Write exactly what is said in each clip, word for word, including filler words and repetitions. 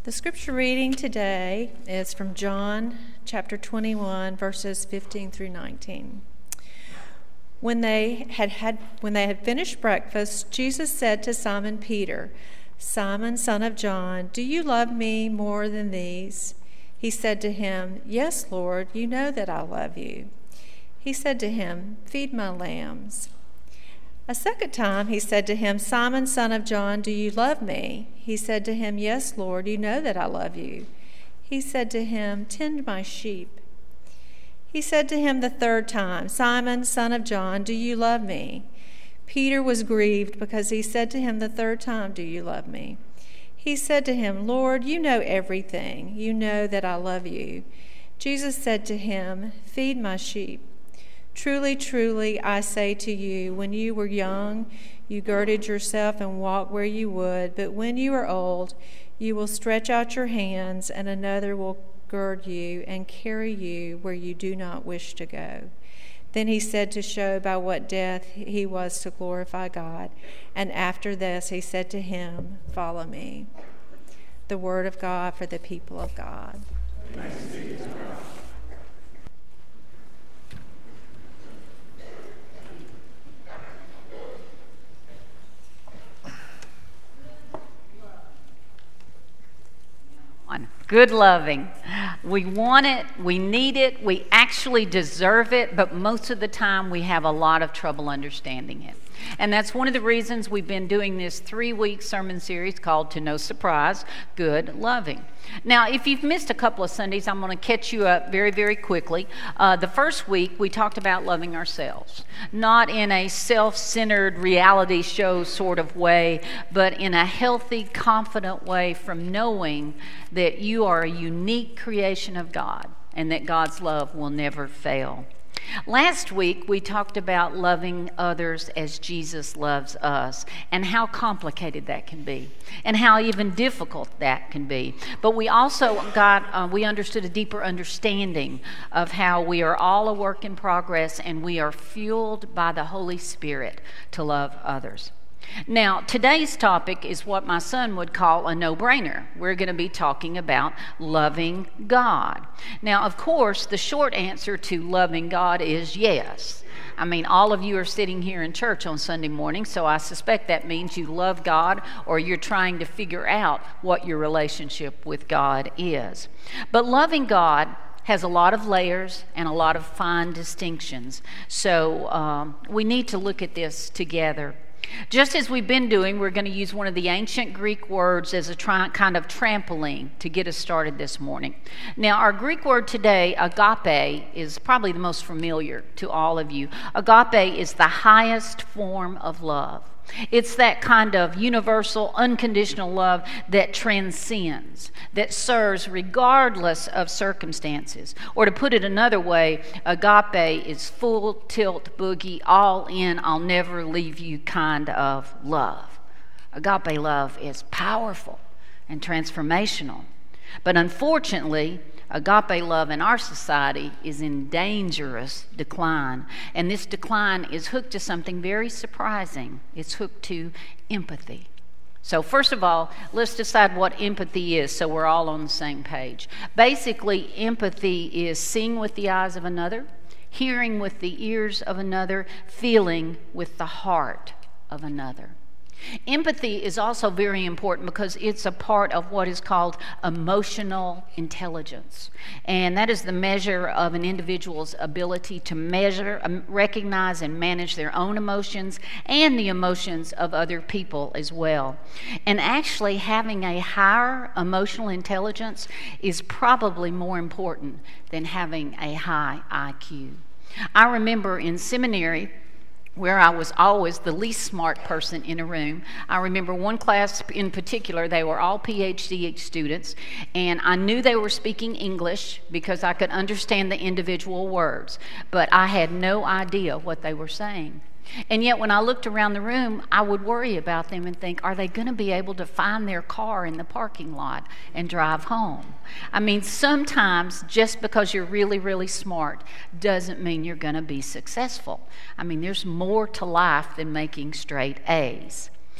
The scripture reading today is from John chapter twenty-one, verses fifteen through nineteen. When they had, had when they had finished breakfast, Jesus said to Simon Peter, "Simon, son of John, do you love me more than these?" He said to him, "Yes, Lord, you know that I love you." He said to him, "Feed my lambs." A second time he said to him, "Simon, son of John, do you love me?" He said to him, "Yes, Lord, you know that I love you." He said to him, "Tend my sheep." He said to him the third time, "Simon, son of John, do you love me?" Peter was grieved because he said to him the third time, "Do you love me?" He said to him, "Lord, you know everything. You know that I love you." Jesus said to him, "Feed my sheep. Truly, truly, I say to you, when you were young, you girded yourself and walked where you would, but when you are old, you will stretch out your hands, and another will gird you and carry you where you do not wish to go." Then he said to show by what death he was to glorify God. And after this he said to him, "Follow me." The word of God for the people of God. Thanks be to God. Good loving. We want it, we need it, we actually deserve it, but most of the time we have a lot of trouble understanding it. And that's one of the reasons we've been doing this three-week sermon series called, to no surprise, Good Loving. Now, if you've missed a couple of Sundays, I'm going to catch you up very, very quickly. Uh, the first week, we talked about loving ourselves, not in a self-centered reality show sort of way, but in a healthy, confident way from knowing that you are a unique creation of God and that God's love will never fail. Last week, we talked about loving others as Jesus loves us and how complicated that can be and how even difficult that can be. But we also got, uh, we understood a deeper understanding of how we are all a work in progress and we are fueled by the Holy Spirit to love others. Now, today's topic is what my son would call a no-brainer. We're going to be talking about loving God. Now, of course, the short answer to loving God is yes. I mean, all of you are sitting here in church on Sunday morning, so I suspect that means you love God or you're trying to figure out what your relationship with God is. But loving God has a lot of layers and a lot of fine distinctions, so um, we need to look at this together. Just as we've been doing, we're going to use one of the ancient Greek words as a tri- kind of trampoline to get us started this morning. Now, our Greek word today, agape, is probably the most familiar to all of you. Agape is the highest form of love. It's that kind of universal, unconditional love that transcends, that serves regardless of circumstances. Or to put it another way, agape is full tilt boogie, all in, I'll never leave you kind of love. Agape love is powerful and transformational. But unfortunately, agape love in our society is in dangerous decline. And this decline is hooked to something very surprising. It's hooked to empathy. So first of all, let's decide what empathy is so we're all on the same page. Basically, empathy is seeing with the eyes of another, hearing with the ears of another, feeling with the heart of another. Empathy is also very important because it's a part of what is called emotional intelligence. And that is the measure of an individual's ability to measure, um, recognize, and manage their own emotions and the emotions of other people as well. And actually, having a higher emotional intelligence is probably more important than having a high I Q. I remember in seminary, where I was always the least smart person in a room. I remember one class in particular, they were all P H D students, and I knew they were speaking English because I could understand the individual words, but I had no idea what they were saying. And yet when I looked around the room, I would worry about them and think, are they going to be able to find their car in the parking lot and drive home? I mean, sometimes just because you're really, really smart doesn't mean you're going to be successful. I mean, there's more to life than making straight A's.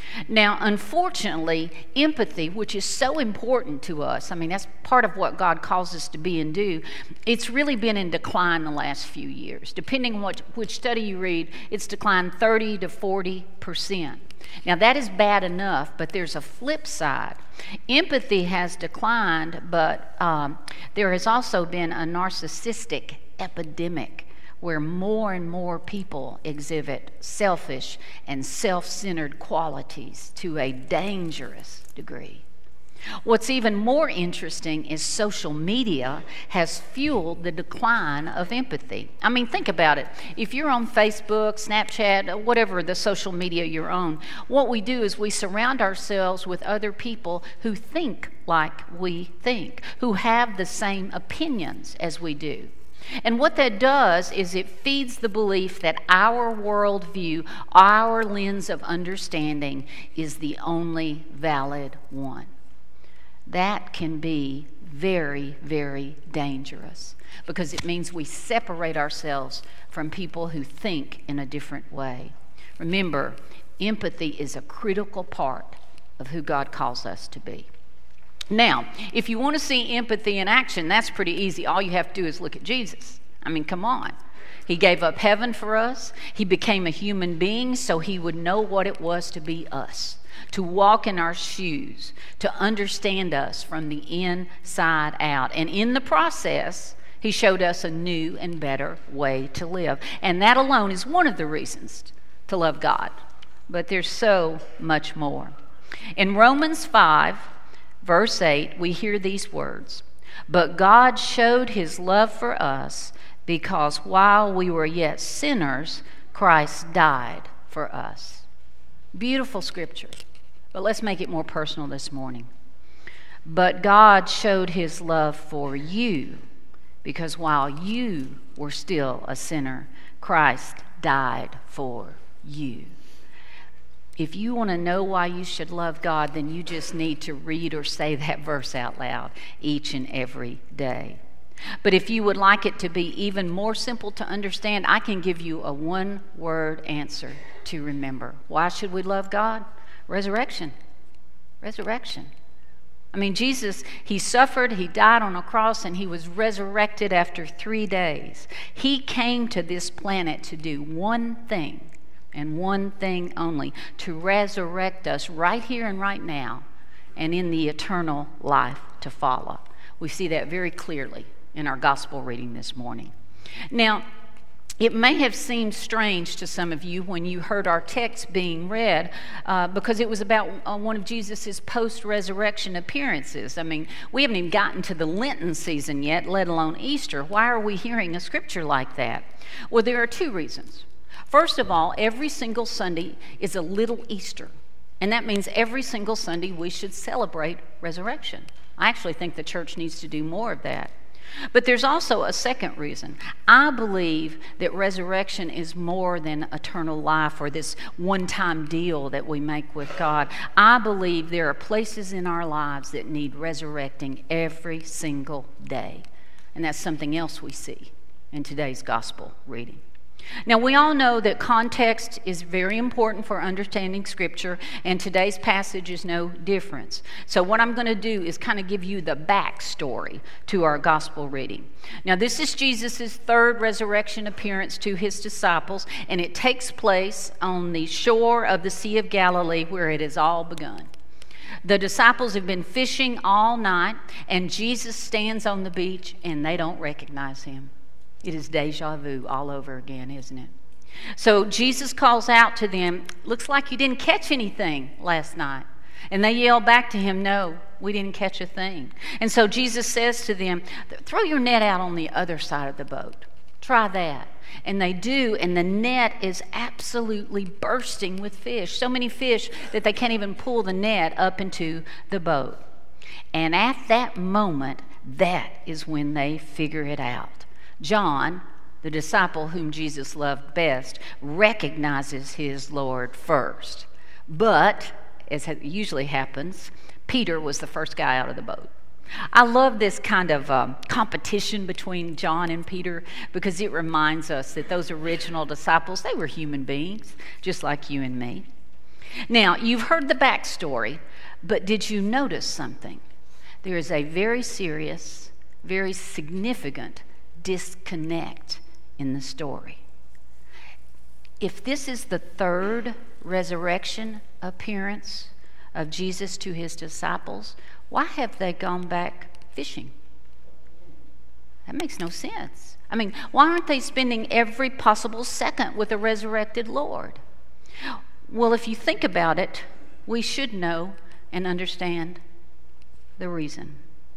Now, unfortunately, empathy, which is so important to us, I mean, that's part of what God calls us to be and do, it's really been in decline the last few years. Depending on what, which study you read, it's declined thirty to forty percent. Now, that is bad enough, but there's a flip side. Empathy has declined, but um, there has also been a narcissistic epidemic where more and more people exhibit selfish and self-centered qualities to a dangerous degree. What's even more interesting is social media has fueled the decline of empathy. I mean, think about it. If you're on Facebook, Snapchat, whatever the social media you're on, what we do is we surround ourselves with other people who think like we think, who have the same opinions as we do. And what that does is it feeds the belief that our worldview, our lens of understanding, is the only valid one. That can be very, very dangerous because it means we separate ourselves from people who think in a different way. Remember, empathy is a critical part of who God calls us to be. Now, if you want to see empathy in action, that's pretty easy. All you have to do is look at Jesus. I mean, come on. He gave up heaven for us. He became a human being so he would know what it was to be us, to walk in our shoes, to understand us from the inside out. And in the process, he showed us a new and better way to live. And that alone is one of the reasons to love God. But there's so much more. In Romans five, verse eight, we hear these words, "But God showed his love for us because while we were yet sinners, Christ died for us." Beautiful scripture, but let's make it more personal this morning. But God showed his love for you because while you were still a sinner, Christ died for you. If you want to know why you should love God, then you just need to read or say that verse out loud each and every day. But if you would like it to be even more simple to understand, I can give you a one-word answer to remember. Why should we love God? Resurrection. Resurrection. I mean, Jesus, he suffered, he died on a cross, and he was resurrected after three days. He came to this planet to do one thing, and one thing only, to resurrect us right here and right now and in the eternal life to follow. We see that very clearly in our gospel reading this morning. Now, it may have seemed strange to some of you when you heard our text being read uh, because it was about uh, one of Jesus' post-resurrection appearances. I mean, we haven't even gotten to the Lenten season yet, let alone Easter. Why are we hearing a scripture like that? Well, there are two reasons. First of all, every single Sunday is a little Easter, and that means every single Sunday we should celebrate resurrection. I actually think the church needs to do more of that. But there's also a second reason. I believe that resurrection is more than eternal life or this one-time deal that we make with God. I believe there are places in our lives that need resurrecting every single day, and that's something else we see in today's gospel reading. Now, we all know that context is very important for understanding Scripture, and today's passage is no different. So what I'm going to do is kind of give you the backstory to our gospel reading. Now, this is Jesus' third resurrection appearance to his disciples, and it takes place on the shore of the Sea of Galilee where it has all begun. The disciples have been fishing all night, and Jesus stands on the beach, and they don't recognize him. It is deja vu all over again, isn't it? So Jesus calls out to them, "Looks like you didn't catch anything last night." And they yell back to him, "No, we didn't catch a thing." And so Jesus says to them, "Throw your net out on the other side of the boat. Try that." And they do, and the net is absolutely bursting with fish. So many fish that they can't even pull the net up into the boat. And at that moment, that is when they figure it out. John, the disciple whom Jesus loved best, recognizes his Lord first. But, as usually happens, Peter was the first guy out of the boat. I love this kind of um, competition between John and Peter because it reminds us that those original disciples, they were human beings, just like you and me. Now, you've heard the backstory, but did you notice something? There is a very serious, very significant disconnect in the story. If this is the third resurrection appearance of Jesus to his disciples, why have they gone back fishing? That makes no sense. I mean, why aren't they spending every possible second with the resurrected Lord? Well, if you think about it, we should know and understand the reason.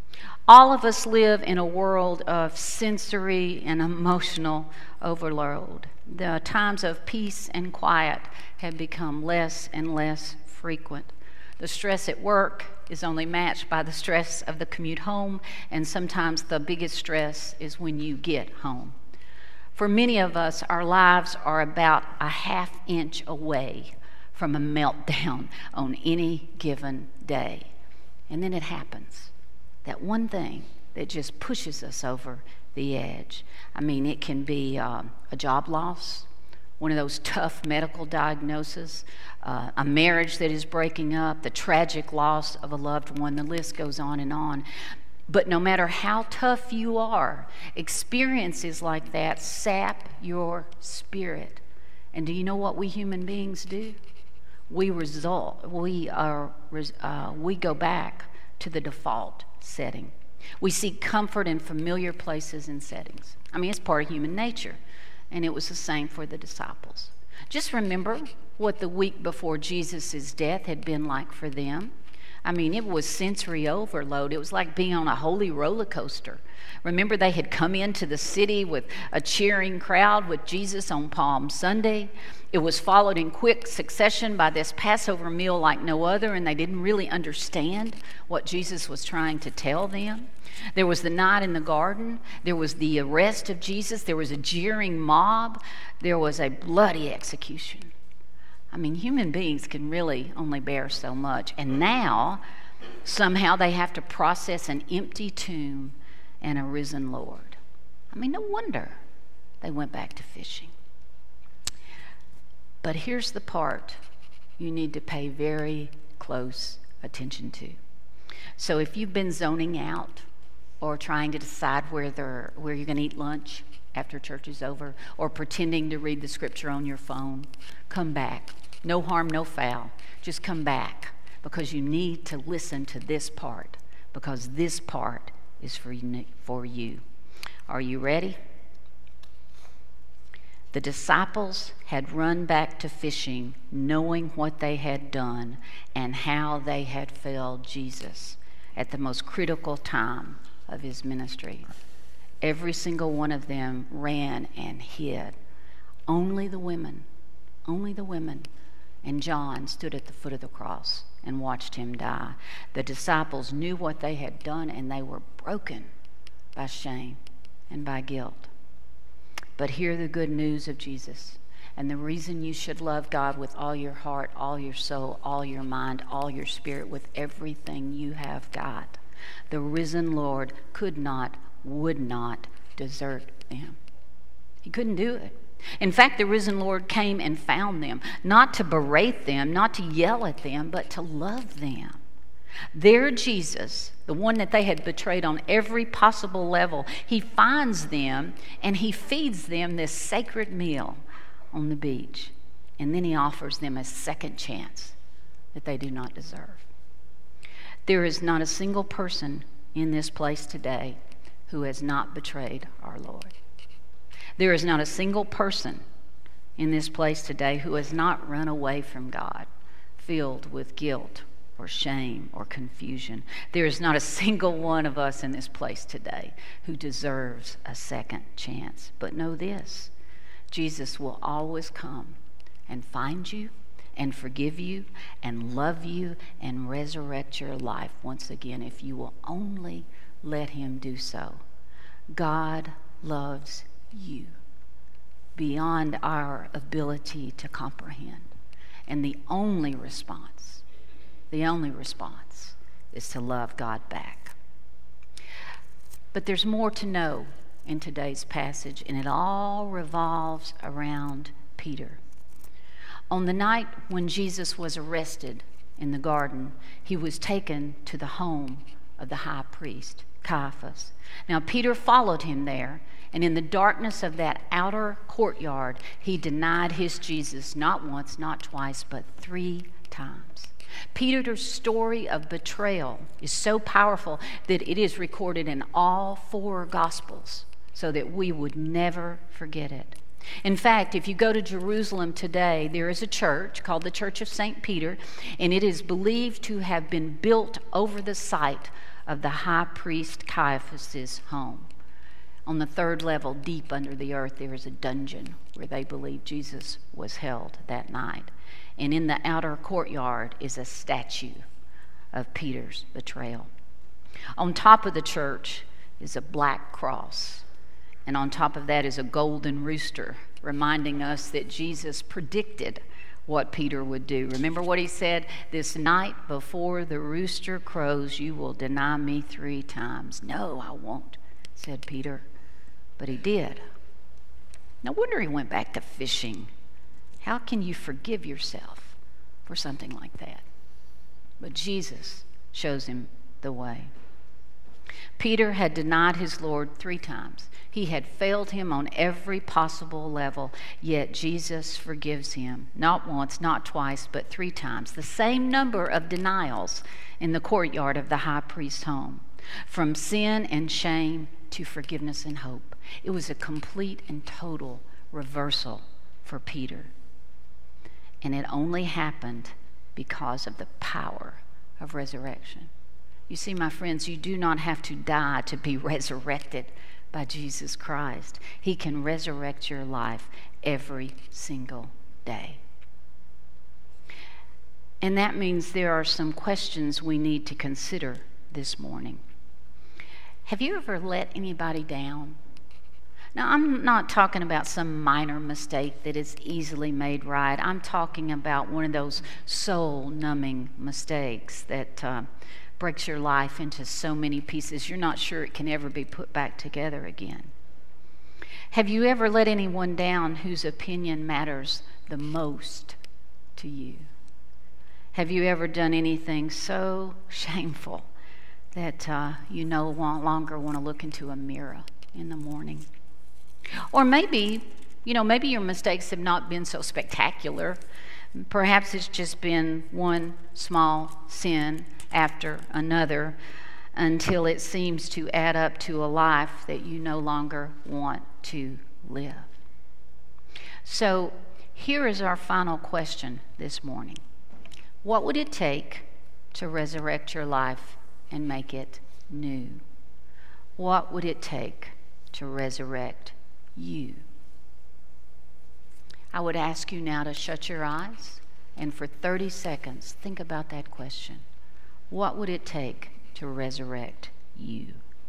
All of us live in a world of sensory and emotional overload. The times of peace and quiet have become less and less frequent. The stress at work is only matched by the stress of the commute home, and sometimes the biggest stress is when you get home. For many of us, our lives are about a half inch away from a meltdown on any given day. And then it happens. That one thing that just pushes us over the edge. I mean, it can be um, a job loss, one of those tough medical diagnoses, uh, a marriage that is breaking up, the tragic loss of a loved one. The list goes on and on. But no matter how tough you are, experiences like that sap your spirit. And do you know what we human beings do? We result. We are. Uh, we go back to the default setting. We seek comfort in familiar places and settings. I mean, it's part of human nature, and it was the same for the disciples. Just remember what the week before Jesus' death had been like for them. I mean, it was sensory overload. It was like being on a holy roller coaster. Remember, they had come into the city with a cheering crowd with Jesus on Palm Sunday. It was followed in quick succession by this Passover meal like no other, and they didn't really understand what Jesus was trying to tell them. There was the night in the garden. There was the arrest of Jesus. There was a jeering mob. There was a bloody execution. I mean, human beings can really only bear so much. And now, somehow they have to process an empty tomb and a risen Lord. I mean, no wonder they went back to fishing. But here's the part you need to pay very close attention to. So if you've been zoning out or trying to decide where, they're, where you're going to eat lunch after church is over, or pretending to read the scripture on your phone, come back. No harm, no foul. Just come back, because you need to listen to this part, because this part is for you. For you. Are you ready? The disciples had run back to fishing, knowing what they had done and how they had failed Jesus at the most critical time of his ministry. Every single one of them ran and hid. Only the women, only the women and John stood at the foot of the cross and watched him die. The disciples knew what they had done, and they were broken by shame and by guilt. But hear the good news of Jesus, and the reason you should love God with all your heart, all your soul, all your mind, all your spirit, with everything you have got. The risen Lord could not, would not desert them. He couldn't do it. In fact, the risen Lord came and found them, not to berate them, not to yell at them, but to love them. Their Jesus, the one that they had betrayed on every possible level, he finds them and he feeds them this sacred meal on the beach. And then he offers them a second chance that they do not deserve. There is not a single person in this place today who has not betrayed our Lord. There is not a single person in this place today who has not run away from God, filled with guilt or shame or confusion. There is not a single one of us in this place today who deserves a second chance. But know this, Jesus will always come and find you and forgive you and love you and resurrect your life once again if you will only let him do so. God loves you beyond our ability to comprehend. And the only response, the only response is to love God back. But there's more to know in today's passage, and it all revolves around Peter. On the night when Jesus was arrested in the garden, he was taken to the home of the high priest, Caiaphas. Now, Peter followed him there, and in the darkness of that outer courtyard, he denied his Jesus not once, not twice, but three times. Peter's story of betrayal is so powerful that it is recorded in all four Gospels so that we would never forget it. In fact, if you go to Jerusalem today, there is a church called the Church of Saint Peter, and it is believed to have been built over the site of the high priest Caiaphas' home. On the third level, deep under the earth, there is a dungeon where they believe Jesus was held that night. And in the outer courtyard is a statue of Peter's betrayal. On top of the church is a black cross, and on top of that is a golden rooster, reminding us that Jesus predicted what Peter would do. Remember what he said? This night before the rooster crows, you will deny me three times. No, I won't, said Peter. But he did. No wonder he went back to fishing. How can you forgive yourself for something like that? But Jesus shows him the way. Peter had denied his Lord three times. He had failed him on every possible level, yet Jesus forgives him, not once, not twice, but three times. The same number of denials in the courtyard of the high priest's home. From sin and shame to forgiveness and hope. It was a complete and total reversal for Peter. And it only happened because of the power of resurrection. You see, my friends, you do not have to die to be resurrected by Jesus Christ. He can resurrect your life every single day. And that means there are some questions we need to consider this morning. Have you ever let anybody down? Now, I'm not talking about some minor mistake that is easily made right. I'm talking about one of those soul-numbing mistakes that uh, breaks your life into so many pieces you're not sure it can ever be put back together again. Have you ever let anyone down whose opinion matters the most to you? Have you ever done anything so shameful that uh, you no longer want to look into a mirror in the morning? Or maybe, you know, maybe your mistakes have not been so spectacular. Perhaps it's just been one small sin after another until it seems to add up to a life that you no longer want to live. So here is our final question this morning. What would it take to resurrect your life and make it new? What would it take to resurrect you? I would ask you now to shut your eyes and for thirty seconds think about that question. What would it take to resurrect you?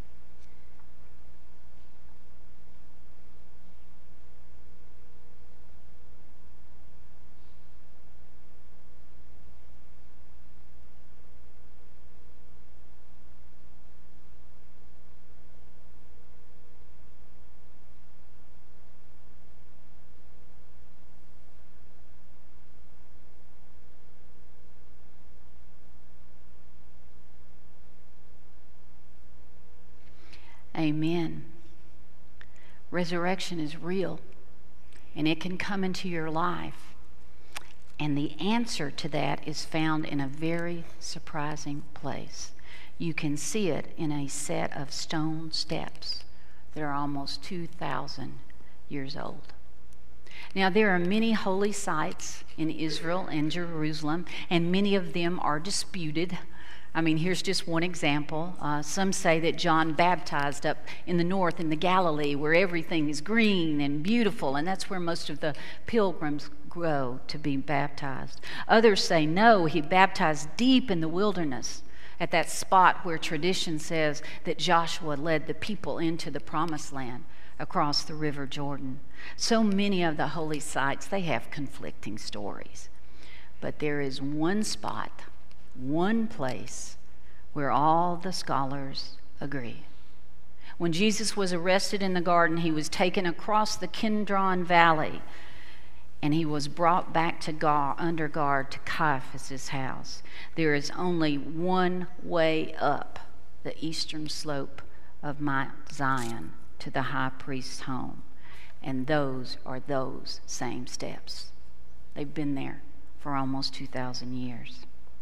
Amen. Resurrection is real, and it can come into your life. And the answer to that is found in a very surprising place. You can see it in a set of stone steps that are almost two thousand years old. Now, there are many holy sites in Israel and Jerusalem, and many of them are disputed. I mean, here's just one example. Uh, some say that John baptized up in the north in the Galilee where everything is green and beautiful, and that's where most of the pilgrims go to be baptized. Others say no, he baptized deep in the wilderness at that spot where tradition says that Joshua led the people into the promised land across the river Jordan. So many of the holy sites, they have conflicting stories. But there is one spot, one place where all the scholars agree. When Jesus was arrested in the garden, he was taken across the Kidron Valley, and he was brought back to guard, under guard to Caiaphas' house. There is only one way up the eastern slope of Mount Zion to the high priest's home, and those are those same steps. They've been there for almost two thousand years.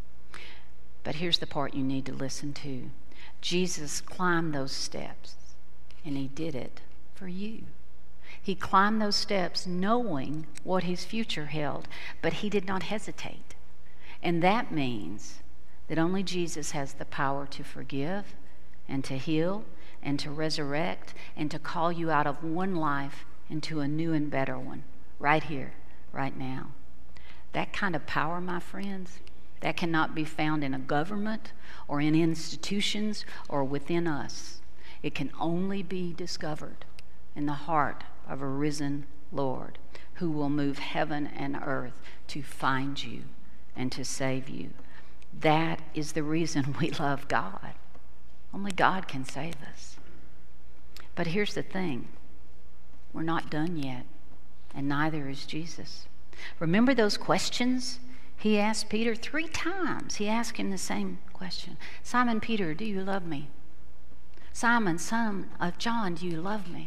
But here's the part you need to listen to. Jesus climbed those steps, and he did it for you. He climbed those steps knowing what his future held, but he did not hesitate. And that means that only Jesus has the power to forgive and to heal and to resurrect and to call you out of one life into a new and better one, right here, right now. That kind of power, my friends, that cannot be found in a government or in institutions or within us. It can only be discovered in the heart of a risen Lord who will move heaven and earth to find you and to save you. That is the reason we love God. Only God can save us. But here's the thing. We're not done yet, and neither is Jesus. Remember those questions he asked Peter three times? He asked him the same question. Simon Peter, do you love me? Simon, son of John, do you love me?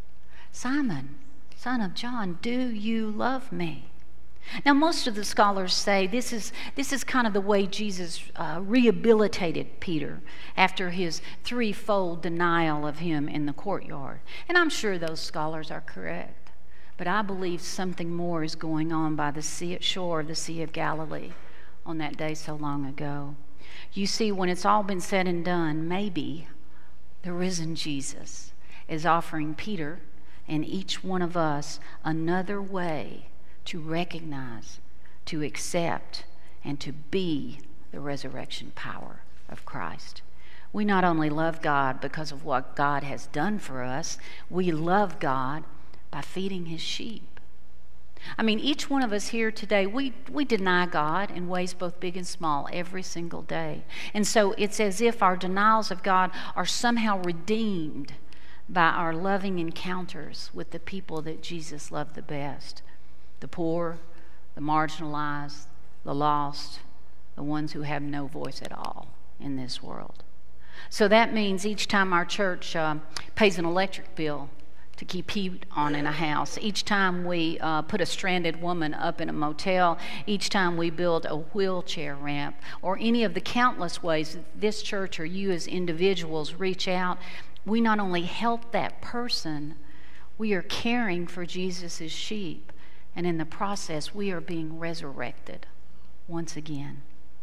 Simon, son of John, do you love me? Now, most of the scholars say this is this is kind of the way Jesus uh, rehabilitated Peter after his threefold denial of him in the courtyard. And I'm sure those scholars are correct. But I believe something more is going on by the sea, shore of the Sea of Galilee on that day so long ago. You see, when it's all been said and done, maybe the risen Jesus is offering Peter and each one of us another way to recognize, to accept, and to be the resurrection power of Christ. We not only love God because of what God has done for us, we love God by feeding his sheep. I mean, each one of us here today, we, we deny God in ways both big and small every single day. And so it's as if our denials of God are somehow redeemed by our loving encounters with the people that Jesus loved the best. The poor, the marginalized, the lost, the ones who have no voice at all in this world. So that means each time our church uh, pays an electric bill to keep heat on in a house, each time we uh, put a stranded woman up in a motel, each time we build a wheelchair ramp, or any of the countless ways that this church or you as individuals reach out, we not only help that person, we are caring for Jesus' sheep. And in the process, we are being resurrected once again.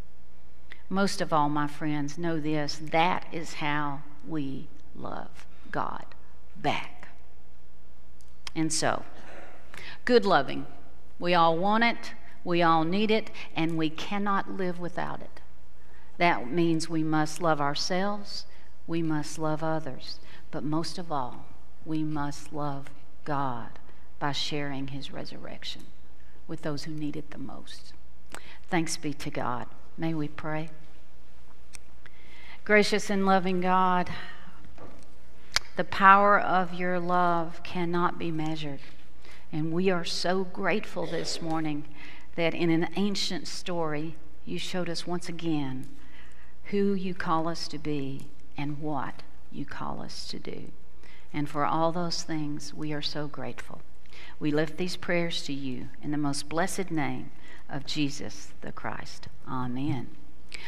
Most of all, my friends, know this. That is how we love God back. And so, good loving. We all want it, we all need it, and we cannot live without it. That means we must love ourselves, we must love others, but most of all, we must love God by sharing his resurrection with those who need it the most. Thanks be to God. May we pray. Gracious and loving God, the power of your love cannot be measured. And we are so grateful this morning that in an ancient story, you showed us once again who you call us to be and what you call us to do. And for all those things, we are so grateful. We lift these prayers to you in the most blessed name of Jesus the Christ. Amen.